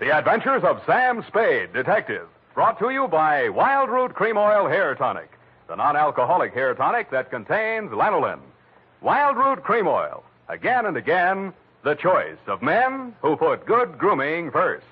The Adventures of Sam Spade, Detective. Brought to you by Wild Root Cream Oil Hair Tonic, the non-alcoholic hair tonic that contains lanolin. Wild Root Cream Oil. Again and again, the choice of men who put good grooming first.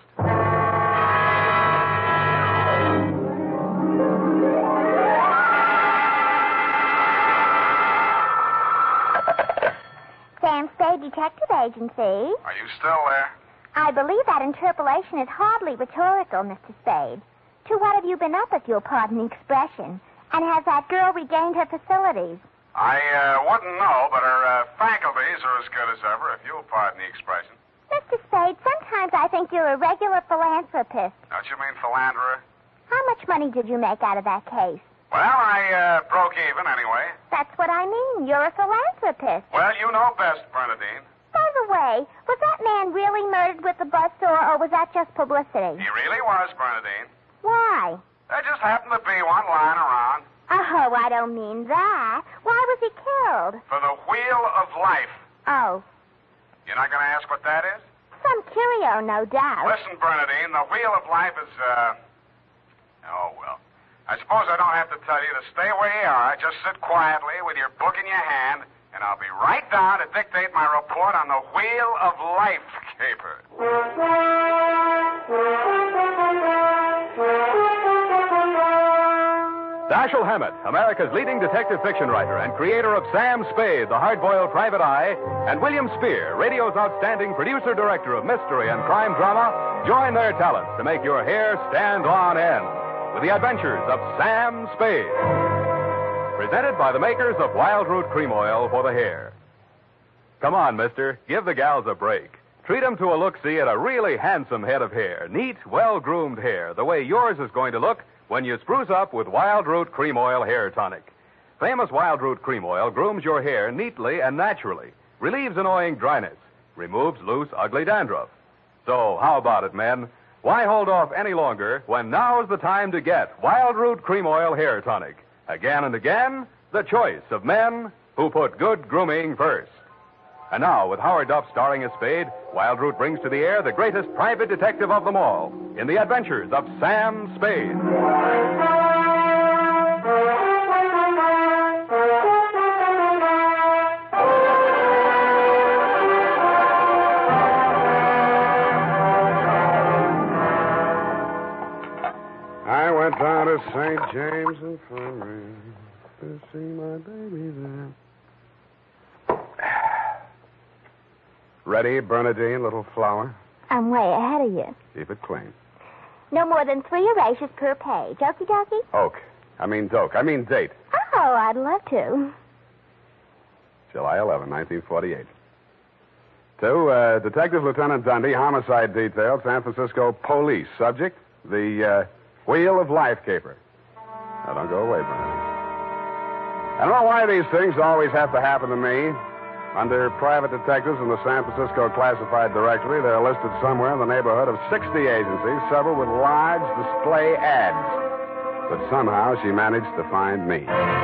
Sam Spade Detective Agency. Are you still there? I believe that interpolation is hardly rhetorical, Mr. Spade. To what have you been up, if you'll pardon the expression? And has that girl regained her facilities? I wouldn't know, but her faculties are as good as ever, if you'll pardon the expression. Mr. Spade, sometimes I think you're a regular philanthropist. Don't you mean philanderer? How much money did you make out of that case? Well, I broke even anyway. That's what I mean. You're a philanthropist. Well, you know best, Bernadine. By the way, was that man really murdered with the buzzsaw, or was that just publicity? He really was, Bernadine. Why? There just happened to be one lying around. Oh, I don't mean that. Why was he killed? For the Wheel of Life. Oh, You're not going to ask what that is? some curio, no doubt. Listen, Bernadine, the Wheel of Life is, oh, well. I suppose I don't have to tell you to stay where you are. Just sit quietly with your book in your hand, and I'll be right down to dictate my report on the Wheel of Life caper. Dashiell Hammett, America's leading detective fiction writer and creator of Sam Spade, the hard-boiled private eye, and William Spear, radio's outstanding producer-director of mystery and crime drama, join their talents to make your hair stand on end with the adventures of Sam Spade. Presented by the makers of Wild Root Cream Oil for the hair. Come on, mister. Give the gals a break. Treat them to a look-see at a really handsome head of hair. Neat, well-groomed hair, the way yours is going to look when you spruce up with Wild Root Cream Oil Hair Tonic. Famous Wild Root Cream Oil grooms your hair neatly and naturally, relieves annoying dryness, removes loose, ugly dandruff. So, how about it, men? Why hold off any longer when now's the time to get Wild Root Cream Oil Hair Tonic? Again and again, the choice of men who put good grooming first. And now, with Howard Duff starring as Spade, Wild Root brings to the air the greatest private detective of them all in the adventures of Sam Spade. I went down to St. James Infirmary to see my baby there. Ready, Bernadine, little flower? I'm way ahead of you. Keep it clean. No more than 3 erasures per page. Okie dokie? Doke. I mean date. Oh, I'd love to. July 11, 1948. To Detective Lieutenant Dundee, Homicide Detail, San Francisco Police. Subject, the Wheel of Life caper. Now, don't go away, Bernadine. I don't know why these things always have to happen to me. Under private detectives in the San Francisco Classified Directory, they're listed somewhere in the neighborhood of 60 agencies, several with large display ads. But somehow she managed to find me.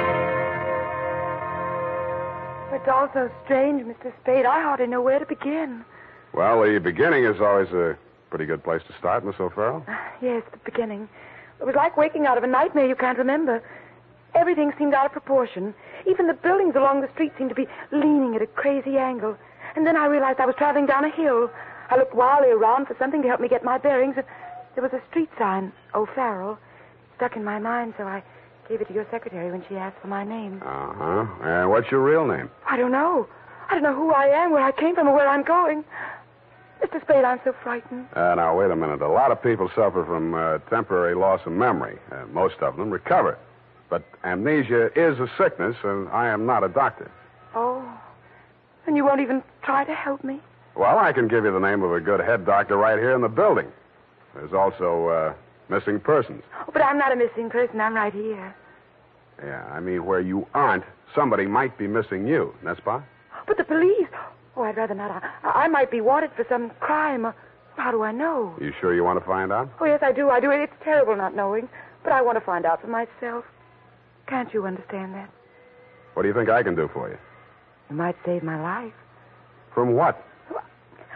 It's all so strange, Mr. Spade. I hardly know where to begin. Well, the beginning is always a pretty good place to start, Miss O'Farrell. Yes, the beginning. It was like waking out of a nightmare you can't remember. Everything seemed out of proportion. Even the buildings along the street seemed to be leaning at a crazy angle. And then I realized I was traveling down a hill. I looked wildly around for something to help me get my bearings. And there was a street sign, O'Farrell. It stuck in my mind, so I gave it to your secretary when she asked for my name. Uh-huh. What's your real name? I don't know. I don't know who I am, where I came from, or where I'm going. Mr. Spade, I'm so frightened. Now, wait a minute. A lot of people suffer from temporary loss of memory. Most of them recover. But amnesia is a sickness, and I am not a doctor. Oh. And you won't even try to help me? Well, I can give you the name of a good head doctor right here in the building. There's also missing persons. Oh, but I'm not a missing person. I'm right here. Yeah, I mean, where you aren't, somebody might be missing you, n'est-ce pas? But the police... Oh, I'd rather not. I might be wanted for some crime. How do I know? You sure you want to find out? Oh, yes, I do. I do. It's terrible not knowing. But I want to find out for myself. Can't you understand that? What do you think I can do for you? You might save my life. From what?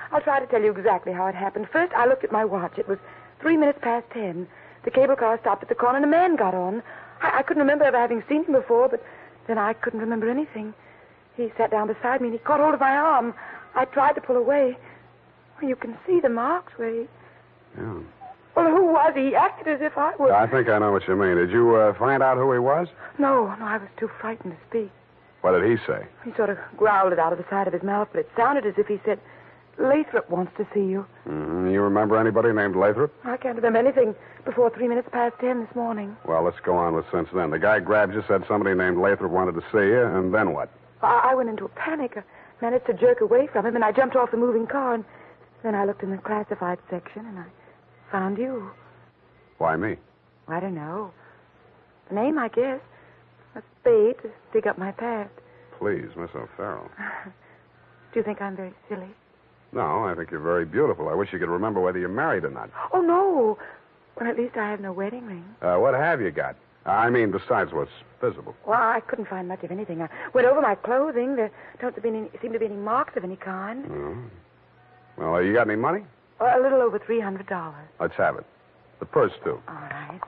I'll try to tell you exactly how it happened. First, I looked at my watch. It was 3 minutes past 10. The cable car stopped at the corner, and a man got on. I couldn't remember ever having seen him before, but then I couldn't remember anything. He sat down beside me, and he caught hold of my arm. I tried to pull away. Well, you can see the marks where he... Yeah. Well, who was he? He acted as if I was... I think I know what you mean. Did you find out who he was? No, I was too frightened to speak. What did he say? He sort of growled it out of the side of his mouth, but it sounded as if he said, Lathrop wants to see you. Mm-hmm. You remember anybody named Lathrop? I can't remember anything before 3 minutes past 10 this morning. Well, let's go on with since then. The guy grabbed you, said somebody named Lathrop wanted to see you, and then what? I went into a panic. I managed to jerk away from him, and I jumped off the moving car, and then I looked in the classified section, and I found you. Why me? I don't know. The name, I guess. A spade to dig up my past. Please, Miss O'Farrell. Do you think I'm very silly? No, I think you're very beautiful. I wish you could remember whether you're married or not. Oh, no. Well, at least I have no wedding ring. What have you got? I mean, besides what's visible. Well, I couldn't find much of anything. I went over my clothing. There don't seem to be any marks of any kind. Oh. Well, you got any money? A little over $300. Let's have it. The purse, too. All right.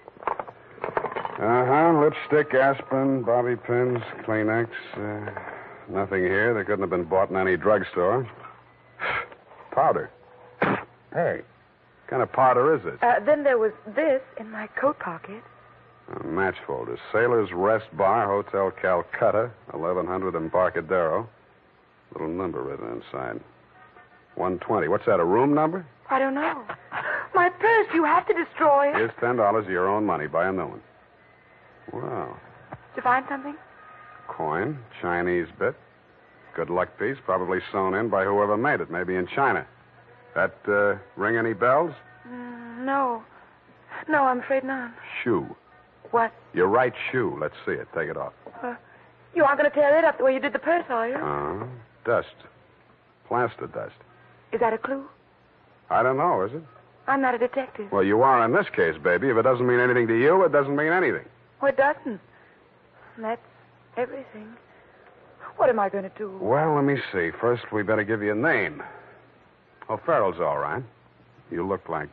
Uh-huh. Lipstick, aspirin, bobby pins, Kleenex. Nothing here. They couldn't have been bought in any drugstore. Powder. Hey, what kind of powder is this? Then there was this in my coat pocket. Match folder. Sailor's Rest Bar, Hotel Calcutta, 1100 Embarcadero. Little number written inside. 120. What's that, a room number? I don't know. My purse, you have to destroy it. Here's $10 of your own money. Buy a new one. Wow. Did you find something? Coin, Chinese bit. Good luck piece, probably sewn in by whoever made it, maybe in China. That ring any bells? No. No, I'm afraid not. Shoe. What? Your right shoe. Let's see it. Take it off. You aren't going to tear it up the way you did the purse, are you? Dust. Plaster dust. Is that a clue? I don't know, is it? I'm not a detective. Well, you are in this case, baby. If it doesn't mean anything to you, it doesn't mean anything. Well, it doesn't. That's everything. What am I going to do? Well, let me see. First, we better give you a name. O'Farrell's all right. You look like,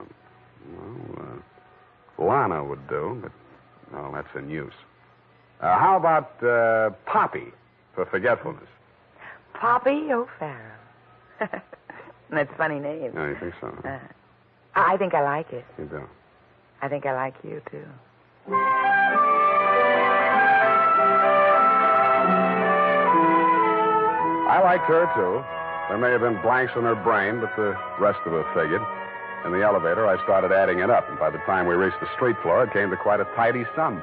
Lana would do, but, well, that's in use. How about Poppy for forgetfulness? Poppy O'Farrell. That's a funny name. Oh, you think so? I think I like it. You do? I think I like you, too. I liked her, too. There may have been blanks in her brain, but the rest of it figured. In the elevator, I started adding it up, and by the time we reached the street floor, it came to quite a tidy sum.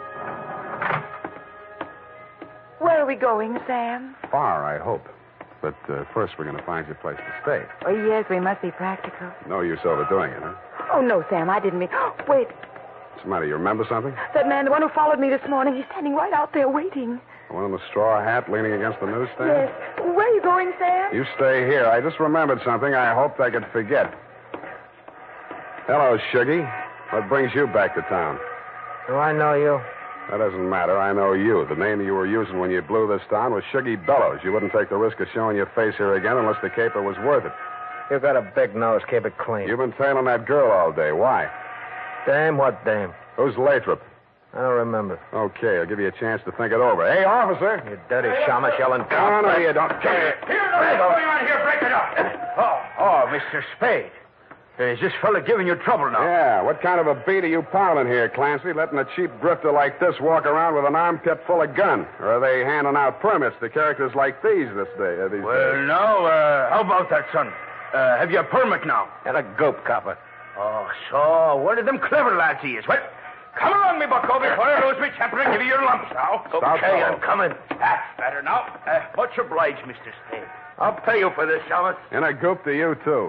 Where are we going, Sam? Far, I hope. But first, we're going to find you a place to stay. Oh, yes, we must be practical. No use overdoing it, huh? Oh, no, Sam, I didn't mean... Wait, What's the matter? You remember something? that man, the one who followed me this morning, he's standing right out there waiting. The one in the straw hat leaning against the newsstand? Yes. Where are you going, Sam? You stay here. I just remembered something I hoped I could forget. Hello, Shuggy. What brings you back to town? Do I know you? That doesn't matter. I know you. The name you were using when you blew this town was Shuggy Bellows. You wouldn't take the risk of showing your face here again unless the caper was worth it. You got a big nose. Keep it clean. You've been tailing that girl all day. Why? Dame? What dame? Who's Lathrop? I don't remember. Okay, I'll give you a chance to think it over. Hey, officer! You dirty shamus yelling. No, no, you don't. Here, what's going on here? Break it up. Oh, Mr. Spade. Is this fella giving you trouble now? Yeah, what kind of a beat are you piling here, Clancy? Letting a cheap drifter like this walk around with an armpit full of gun? Or are they handing out permits to characters like these these days? Well, no, how about that, son? Have you a permit now? And a gope copper. Oh, so one of them clever lads he is. Well, come along, me bucko, before I lose my temper and give you your lumps now. Stop, okay, fellow. I'm coming. That's better now. Much obliged, Mr. Spade. I'll pay you for this, Shamus. And a goop to you, too.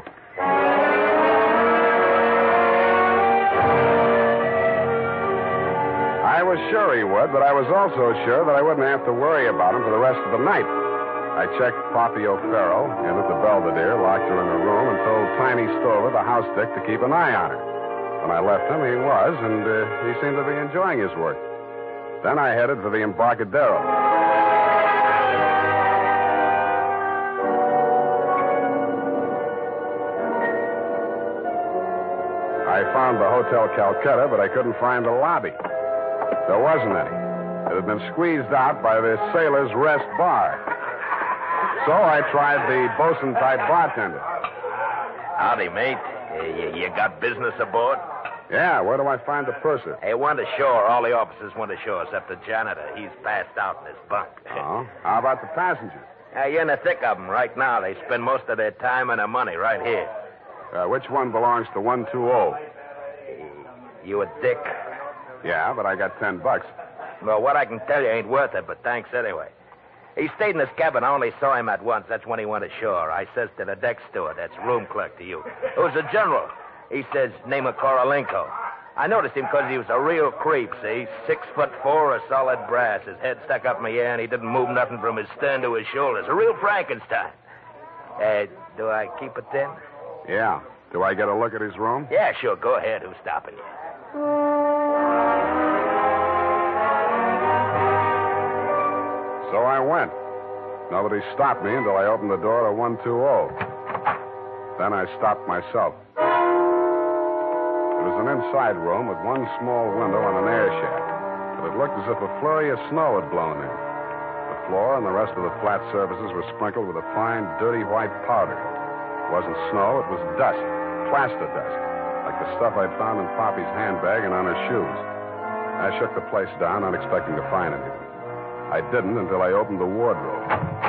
I was sure he would, but I was also sure that I wouldn't have to worry about him for the rest of the night. I checked Poppy O'Farrell in at the Belvedere, locked her in her room, and told Tiny Stover, the house dick, to keep an eye on her. When I left him, he was, and he seemed to be enjoying his work. Then I headed for the Embarcadero. I found the Hotel Calcutta, but I couldn't find the lobby. There wasn't any. It had been squeezed out by the Sailor's Rest Bar. So I tried the bosun-type bartender. Howdy, mate. You got business aboard? Yeah, where do I find the purser? Hey, went ashore. All the officers went ashore except the janitor. He's passed out in his bunk. Oh? How about the passengers? You're in the thick of them right now. They spend most of their time and their money right here. Which one belongs to 120? You a dick? Yeah, but I got $10. Well, what I can tell you ain't worth it, but thanks anyway. He stayed in his cabin. I only saw him at once. That's when he went ashore. I says to the deck steward, that's room clerk to you. It was a general. He says, name of Korolenko. I noticed him because he was a real creep, see? 6'4" of solid brass. His head stuck up in the air, and he didn't move nothing from his stern to his shoulders. A real Frankenstein. Do I keep it then? Yeah. Do I get a look at his room? Yeah, sure. Go ahead. Who's stopping you? So I went. Nobody stopped me until I opened the door to 120. Then I stopped myself. It was an inside room with one small window and an air shaft, but it looked as if a flurry of snow had blown in. The floor and the rest of the flat surfaces were sprinkled with a fine, dirty white powder. It wasn't snow, it was dust, plaster dust, like the stuff I'd found in Poppy's handbag and on her shoes. I shook the place down, not expecting to find anything. I didn't until I opened the wardrobe.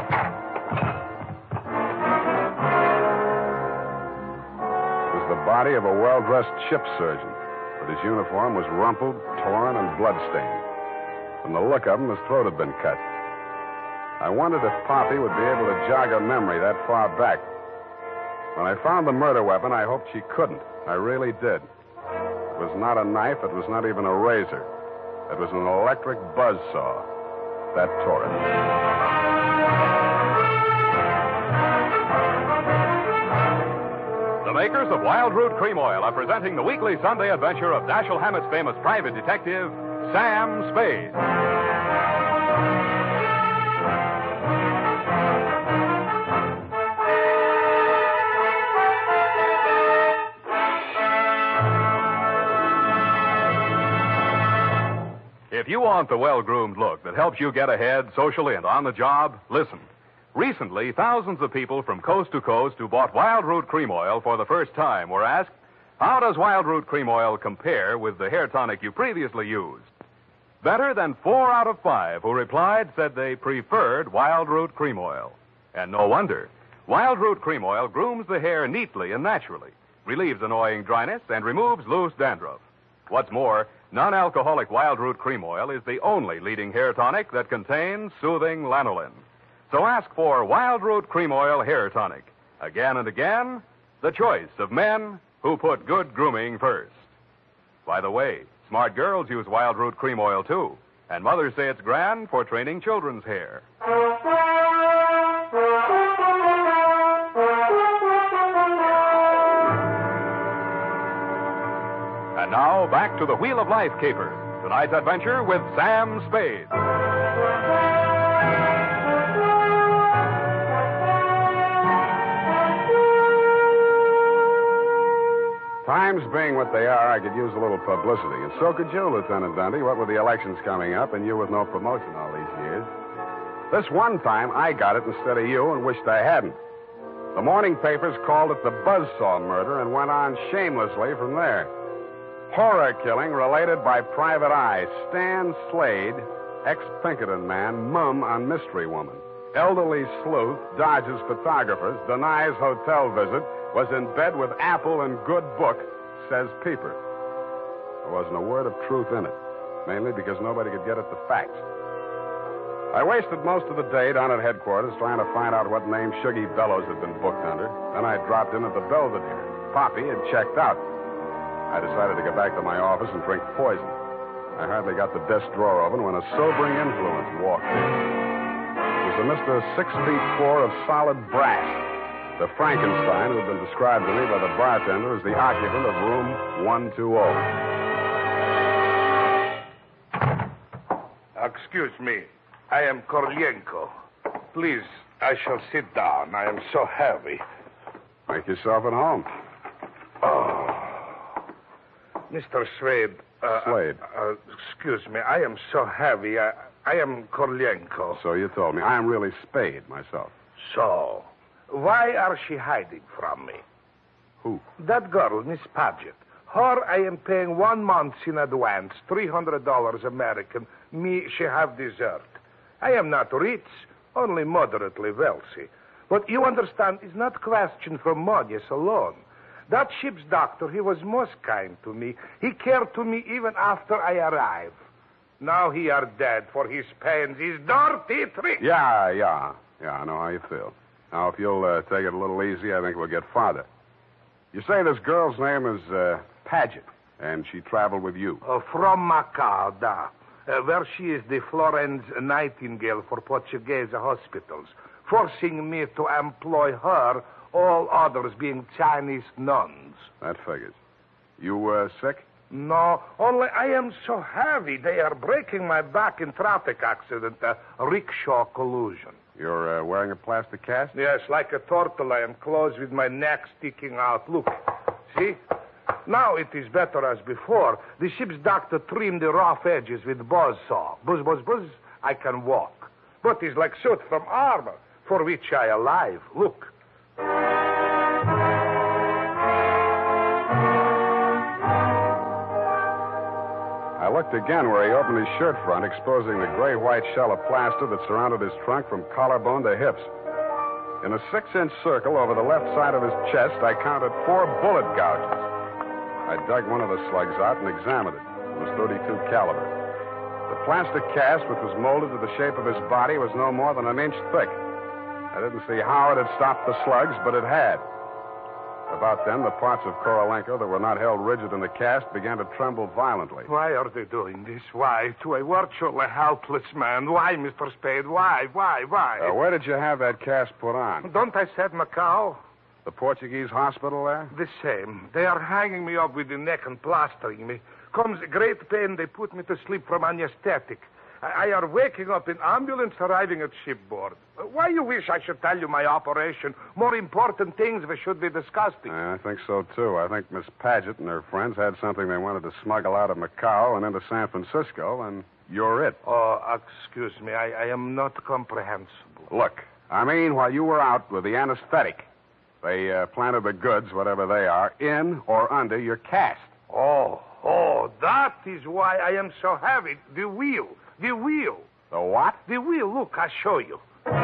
It was the body of a well-dressed ship surgeon, but his uniform was rumpled, torn, and bloodstained. From the look of him, his throat had been cut. I wondered if Poppy would be able to jog her memory that far back. When I found the murder weapon, I hoped she couldn't. I really did. It was not a knife. It was not even a razor. It was an electric buzzsaw. That tore it. The makers of Wild Root Cream Oil are presenting the weekly Sunday adventure of Dashiell Hammett's famous private detective, Sam Spade. If you want the well-groomed look that helps you get ahead socially and on the job, listen. Recently, thousands of people from coast to coast who bought Wild Root Cream Oil for the first time were asked, how does Wild Root Cream Oil compare with the hair tonic you previously used? Better than 4 out of 5 who replied said they preferred Wild Root Cream Oil. And no wonder. Wild Root Cream Oil grooms the hair neatly and naturally, relieves annoying dryness, and removes loose dandruff. What's more, non-alcoholic Wild Root Cream Oil is the only leading hair tonic that contains soothing lanolin. So ask for Wild Root Cream Oil Hair Tonic. Again and again, the choice of men who put good grooming first. By the way, smart girls use Wild Root Cream Oil, too. And mothers say it's grand for training children's hair. And now, back to the Wheel of Life caper. Tonight's adventure with Sam Spade. Times being what they are, I could use a little publicity. And so could you, Lieutenant Dundee, what with the elections coming up and you with no promotion all these years. This one time, I got it instead of you and wished I hadn't. The morning papers called it the Buzzsaw murder and went on shamelessly from there. Horror killing related by Private Eye. Stan Slade, ex-Pinkerton man, mum on mystery woman. Elderly sleuth, dodges photographers, denies hotel visit, was in bed with Apple and good book, says Peeper. There wasn't a word of truth in it, mainly because nobody could get at the facts. I wasted most of the day down at headquarters trying to find out what name Shuggy Bellows had been booked under. Then I dropped in at the Belvedere. Poppy had checked out. I decided to go back to my office and drink poison. I hardly got the desk drawer open when a sobering influence walked in. It was a Mr. 6'4" of solid brass. The Frankenstein who had been described to me by the bartender as the occupant of room 120. Excuse me. I am Korolenko. Please, I shall sit down. I am so heavy. Make yourself at home. Oh. Mr. Spade. Slade. Excuse me. I am so heavy. I am Korlienko. So you told me. I'm really Spade myself. So, why are she hiding from me? Who? That girl, Miss Paget. Her, I am paying 1 month in advance, $300 American. Me, she have dessert. I am not rich, only moderately wealthy. But you understand, it's not question for money alone. That ship's doctor, he was most kind to me. He cared to me even after I arrived. Now he are dead for his pains, his dirty tricks. Yeah, I know how you feel. Now, if you'll take it a little easy, I think we'll get farther. You say this girl's name is Paget, and she traveled with you. From Macau, where she is the Florence Nightingale for Portuguese hospitals, forcing me to employ her, all others being Chinese nuns. That figures. You sick? No, only I am so heavy. They are breaking my back in traffic accident, rickshaw collusion. You're wearing a plastic cast? Yes, like a turtle, I am closed with my neck sticking out. Look, see? Now it is better as before. The ship's doctor trimmed the rough edges with buzzsaw. Buzz, buzz, buzz, I can walk. But it's like suit from armor, for which I alive. Look. I looked again where he opened his shirt front, exposing the gray-white shell of plaster that surrounded his trunk from collarbone to hips. In a 6-inch circle over the left side of his chest, I counted 4 bullet gouges. I dug one of the slugs out and examined it. It was .32 caliber. The plastic cast, which was molded to the shape of his body, was no more than an inch thick. I didn't see how it had stopped the slugs, but it had. About then, the parts of Korolenko that were not held rigid in the cast began to tremble violently. Why are they doing this? Why? To a virtually helpless man. Why, Mr. Spade? Why? Where did you have that cast put on? Don't I said Macau? The Portuguese hospital there? The same. They are hanging me up with the neck and plastering me. Comes great pain, they put me to sleep from anesthetic. I are waking up in ambulance arriving at shipboard. Why you wish I should tell you my operation? More important things we should be discussing. I think so, too. I think Miss Paget and her friends had something they wanted to smuggle out of Macau and into San Francisco, and you're it. Oh, excuse me. I am not comprehensible. Look, I mean, while you were out with the anesthetic, they planted the goods, whatever they are, in or under your cast. Oh, that is why I am so heavy. The wheel. The what? The wheel. Look, I'll show you.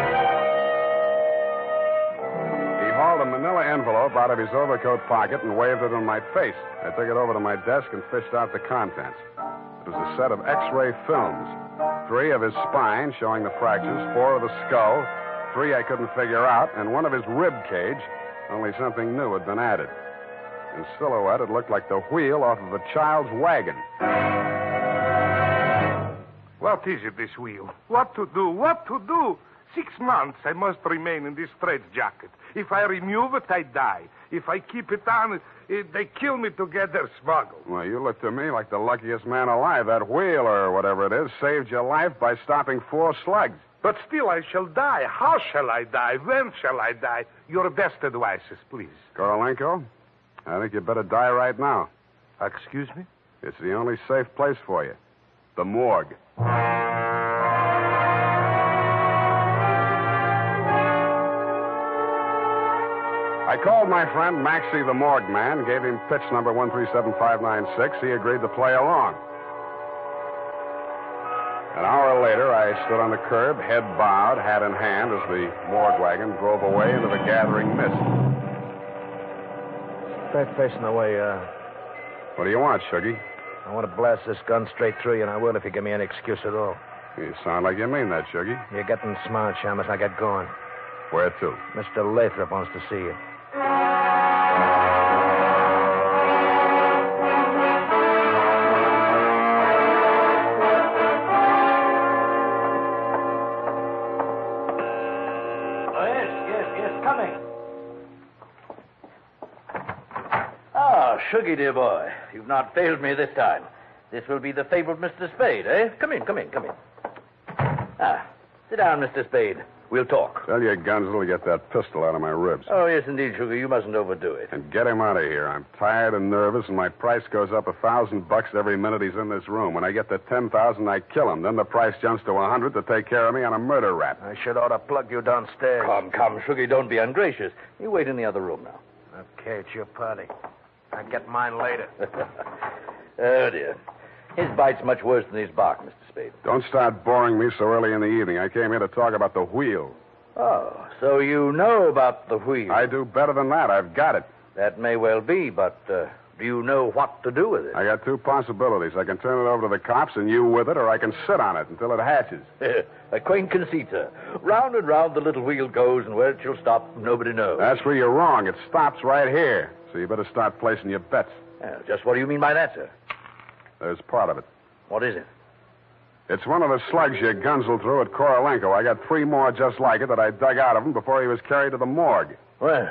He hauled a manila envelope out of his overcoat pocket and waved it in my face. I took it over to my desk and fished out the contents. It was a set of X-ray films. 3 of his spine, showing the fractures, 4 of the skull, 3 I couldn't figure out, and 1 of his rib cage, only something new had been added. In silhouette, it looked like the wheel off of a child's wagon. What is it, this wheel? What to do? 6 months I must remain in this straitjacket. If I remove it, I die. If I keep it on, they kill me to get their smuggle. Well, you look to me like the luckiest man alive. That wheel, or whatever it is, saved your life by stopping 4 slugs. But still I shall die. How shall I die? When shall I die? Your best advices, please. Korolenko, I think you better die right now. Excuse me? It's the only safe place for you. The morgue. I called my friend Maxie the morgue man, gave him pitch number 137596. He agreed to play along. An hour later, I stood on the curb, head bowed, hat in hand, as the morgue wagon drove away into the gathering mist. Straight facing the way, What do you want, Shuggy? I want to blast this gun straight through you, and I will if you give me any excuse at all. You sound like you mean that, Shuggy. You're getting smart, Shamus. I get going. Where to? Mr. Lathrop wants to see you. Shuggy, dear boy, you've not failed me this time. This will be the fabled Mr. Spade, eh? Come in. Ah, sit down, Mr. Spade. We'll talk. Tell your Gunzel to get that pistol out of my ribs. Oh, yes, indeed, Sugar. You mustn't overdo it. And get him out of here. I'm tired and nervous, and my price goes up $1,000 every minute he's in this room. When I get to 10,000, I kill him. Then the price jumps to 100 to take care of me on a murder rap. I should ought to plug you downstairs. Come, Sugar, don't be ungracious. You wait in the other room now. Okay, it's your party. I'll get mine later. Oh, dear. His bite's much worse than his bark, Mr. Spade. Don't start boring me so early in the evening. I came here to talk about the wheel. Oh, so you know about the wheel. I do better than that. I've got it. That may well be, but do you know what to do with it? I got two possibilities. I can turn it over to the cops and you with it, or I can sit on it until it hatches. A quaint conceit, sir. Round and round the little wheel goes, and where it shall stop, nobody knows. That's where you're wrong. It stops right here. So you better start placing your bets. Just what do you mean by that, sir? There's part of it. What is it? It's one of the slugs your Gunzel threw at Korolenko. I got 3 more just like it that I dug out of him before he was carried to the morgue. Well,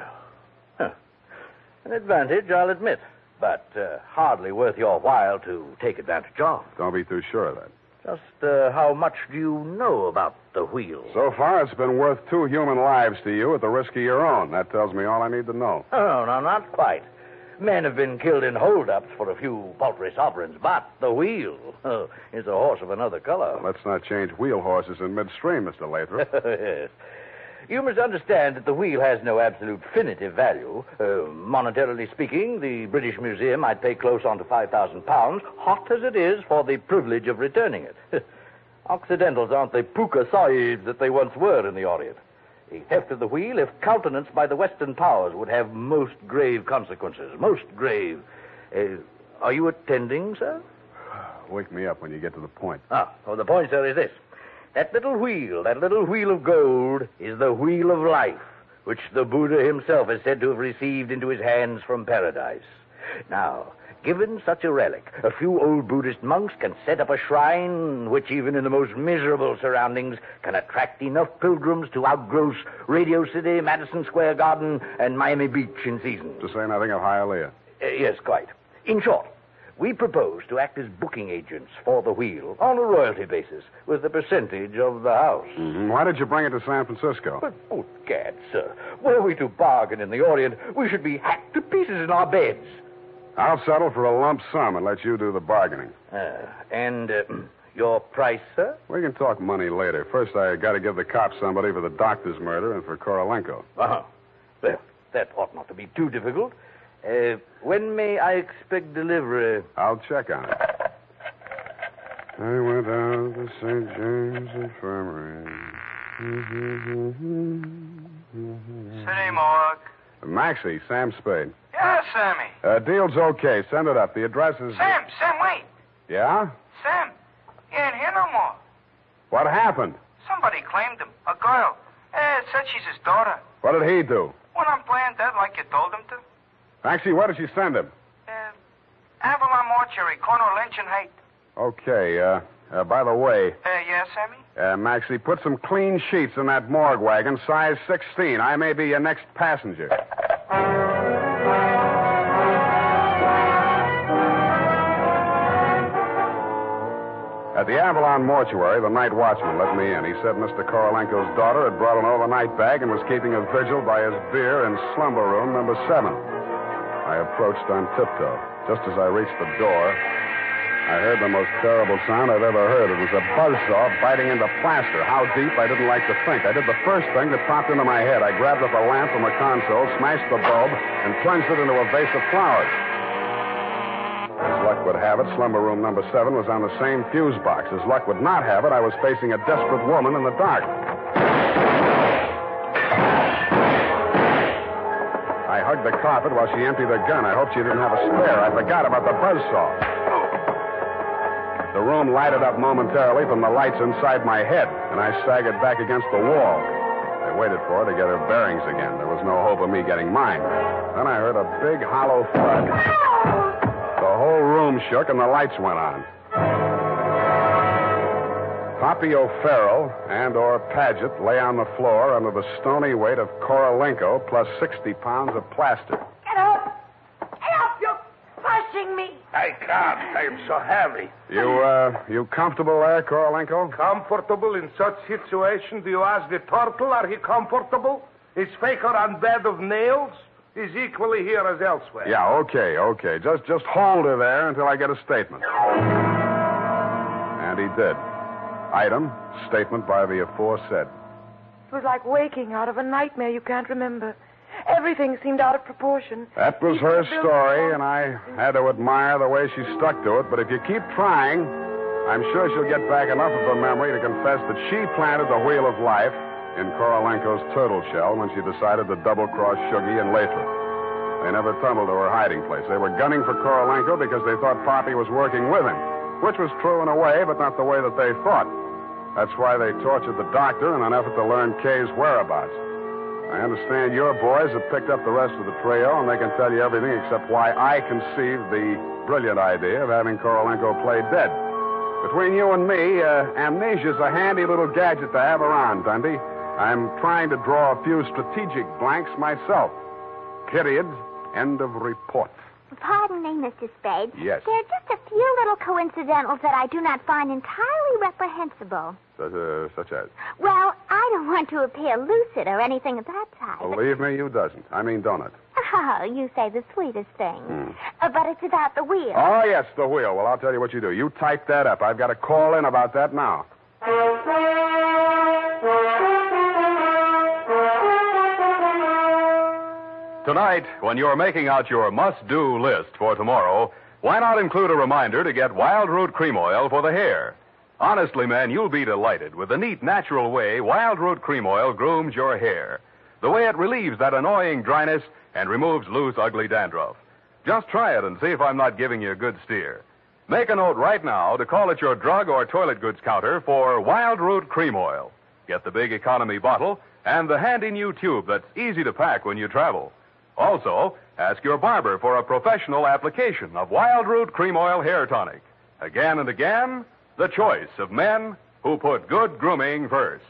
an advantage, I'll admit, but hardly worth your while to take advantage of. Don't be too sure of that. Just how much do you know about the wheel? So far, it's been worth 2 human lives to you at the risk of your own. That tells me all I need to know. Oh, no, not quite. Men have been killed in holdups for a few paltry sovereigns, but the wheel is a horse of another color. Let's not change wheel horses in midstream, Mr. Lathrop. Yes. You must understand that the wheel has no absolute definitive value. Monetarily speaking, the British Museum might pay close on to £5,000, hot as it is, for the privilege of returning it. Occidentals aren't the puka sahibs that they once were in the Orient. The theft of the wheel, if countenanced by the Western powers, would have most grave consequences. Most grave. Are you attending, sir? Wake me up when you get to the point. The point, sir, is this. That little wheel of gold, is the wheel of life, which the Buddha himself is said to have received into his hands from paradise. Now, given such a relic, a few old Buddhist monks can set up a shrine which, even in the most miserable surroundings, can attract enough pilgrims to outgross Radio City, Madison Square Garden, and Miami Beach in season. To say nothing of Hialeah. Yes, quite. In short, we propose to act as booking agents for the wheel on a royalty basis with a percentage of the house. Mm-hmm. Why did you bring it to San Francisco? But, oh, gad, sir, were we to bargain in the Orient, we should be hacked to pieces in our beds. I'll settle for a lump sum and let you do the bargaining. And your price, sir? We can talk money later. First, I got to give the cops somebody for the doctor's murder and for Korolenko. Well, that ought not to be too difficult. When may I expect delivery? I'll check on it. I went out to St. James Infirmary. City morgue. Maxie, Sam Spade. Yeah, Sammy. Deal's okay. Send it up. The address is... Sam, wait. Yeah? Sam, he ain't here no more. What happened? Somebody claimed him. A girl. Said she's his daughter. What did he do? Went on playing dead like you told him to. Maxie, where did she send him? Avalon Mortuary, corner of Lynch and Haight. Okay, by the way... Yeah, Sammy? Maxie, put some clean sheets in that morgue wagon, size 16. I may be your next passenger. At the Avalon Mortuary, the night watchman let me in. He said Mr. Korolenko's daughter had brought an overnight bag and was keeping a vigil by his bier in slumber room number 7. I approached on tiptoe. Just as I reached the door, I heard the most terrible sound I've ever heard. It was a buzzsaw biting into plaster. How deep, I didn't like to think. I did the first thing that popped into my head. I grabbed up a lamp from a console, smashed the bulb, and plunged it into a vase of flowers. As luck would have it, slumber room number 7 was on the same fuse box. As luck would not have it, I was facing a desperate woman in the dark. I hugged the carpet while she emptied her gun. I hoped she didn't have a spare. I forgot about the buzzsaw. The room lighted up momentarily from the lights inside my head, and I staggered back against the wall. I waited for her to get her bearings again. There was no hope of me getting mine. Then I heard a big, hollow thud. The whole room shook, and the lights went on. Poppy O'Farrell and/or Paget lay on the floor under the stony weight of Korolenko plus 60 pounds of plaster. Get up! Get up, you pussy! carrying me? I can't. I am so heavy. You comfortable there, Korolenko? Comfortable in such situation? Do you ask the turtle, are he comfortable? Is Faker on bed of nails? He's equally here as elsewhere. Yeah, okay. Just hold her there until I get a statement. And he did. Item, statement by the aforesaid. It was like waking out of a nightmare you can't remember. Everything seemed out of proportion. That was her story, and I had to admire the way she stuck to it. But if you keep trying, I'm sure she'll get back enough of her memory to confess that she planted the wheel of life in Korolenko's turtle shell when she decided to double-cross Shuggy and Lathrop. They never tunneled to her hiding place. They were gunning for Korolenko because they thought Poppy was working with him, which was true in a way, but not the way that they thought. That's why they tortured the doctor in an effort to learn Kay's whereabouts. I understand your boys have picked up the rest of the trio, and they can tell you everything except why I conceived the brilliant idea of having Korolenko play dead. Between you and me, amnesia's a handy little gadget to have around, Dundee. I'm trying to draw a few strategic blanks myself. Period. End of report. Pardon me, Mr. Spade. Yes. There are just a few little coincidentals that I do not find entirely reprehensible. Such as? Well, I don't want to appear lucid or anything of that type. Believe me, you doesn't. I mean, don't it? Oh, you say the sweetest thing. But it's about the wheel. Oh, yes, the wheel. Well, I'll tell you what you do. You type that up. I've got to call in about that now. Tonight, when you're making out your must-do list for tomorrow, why not include a reminder to get Wild Root Cream Oil for the hair? Honestly, man, you'll be delighted with the neat, natural way Wild Root Cream Oil grooms your hair. The way it relieves that annoying dryness and removes loose, ugly dandruff. Just try it and see if I'm not giving you a good steer. Make a note right now to call at your drug or toilet goods counter for Wild Root Cream Oil. Get the big economy bottle and the handy new tube that's easy to pack when you travel. Also, ask your barber for a professional application of Wild Root Cream Oil Hair Tonic. Again and again, the choice of men who put good grooming first.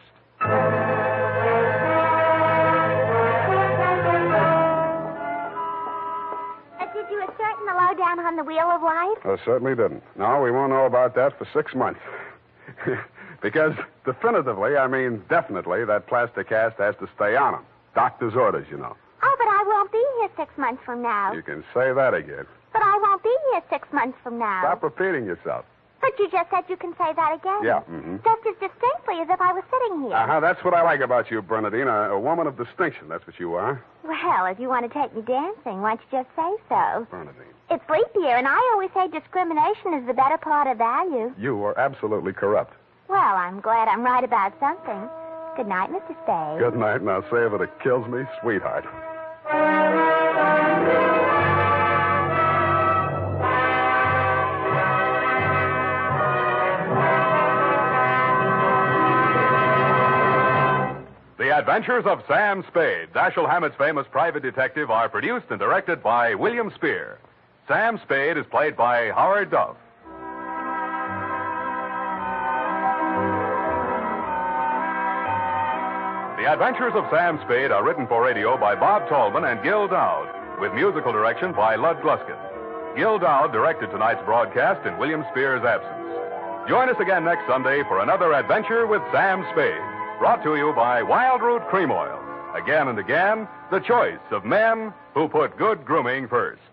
Did you ascertain the lowdown on the wheel of life? I certainly didn't. No, we won't know about that for 6 months. Because definitely, that plastic cast has to stay on him. Doctor's orders, you know. Oh, but I won't be here 6 months from now. You can say that again. But I won't be here 6 months from now. Stop repeating yourself. But you just said you can say that again. Yeah. Just as distinctly as if I was sitting here. That's what I like about you, Bernadine. A woman of distinction. That's what you are. Well, if you want to take me dancing, why don't you just say so? Bernadine. It's leap year, and I always say discrimination is the better part of value. You are absolutely corrupt. Well, I'm glad I'm right about something. Good night, Mr. Spade. Good night, and I'll say if it kills me, sweetheart. The Adventures of Sam Spade, Dashiell Hammett's famous private detective, are produced and directed by William Spear. Sam Spade is played by Howard Duff. The Adventures of Sam Spade are written for radio by Bob Tallman and Gil Dowd, with musical direction by Lud Gluskin. Gil Dowd directed tonight's broadcast in William Spear's absence. Join us again next Sunday for another adventure with Sam Spade, brought to you by Wild Root Cream Oil. Again and again, the choice of men who put good grooming first.